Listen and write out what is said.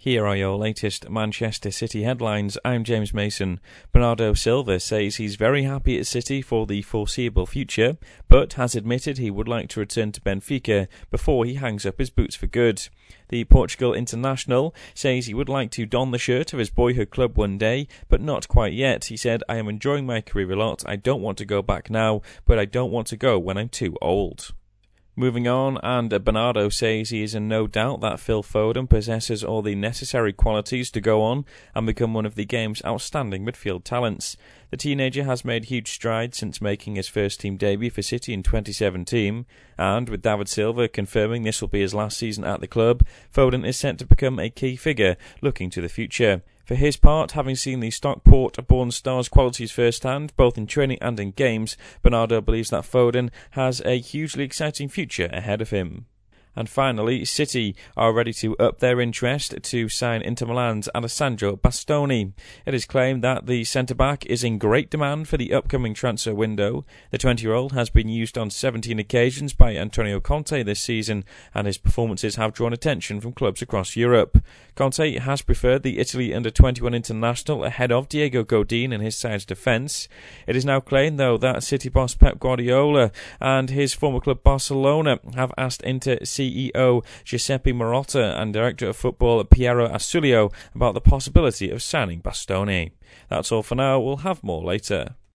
Here are your latest Manchester City headlines. I'm James Mason. Bernardo Silva says he's very happy at City for the foreseeable future, but has admitted he would like to return to Benfica before he hangs up his boots for good. The Portugal international says he would like to don the shirt of his boyhood club one day, but not quite yet. He said, "I am enjoying my career a lot. I don't want to go back now, but I don't want to go when I'm too old." Moving on, and Bernardo says he is in no doubt that Phil Foden possesses all the necessary qualities to go on and become one of the game's outstanding midfield talents. The teenager has made huge strides since making his first team debut for City in 2017, and with David Silva confirming this will be his last season at the club, Foden is set to become a key figure looking to the future. For his part, having seen the Stockport-born star's qualities firsthand, both in training and in games, Bernardo believes that Foden has a hugely exciting future ahead of him. And finally, City are ready to up their interest to sign Inter Milan's Alessandro Bastoni. It is claimed that the centre-back is in great demand for the upcoming transfer window. The 20-year-old has been used on 17 occasions by Antonio Conte this season, and his performances have drawn attention from clubs across Europe. Conte has preferred the Italy under-21 international ahead of Diego Godin in his side's defence. It is now claimed, though, that City boss Pep Guardiola and his former club Barcelona have asked Inter CEO Giuseppe Marotta and Director of Football Piero Assulio about the possibility of signing Bastoni. That's all for now. We'll have more later.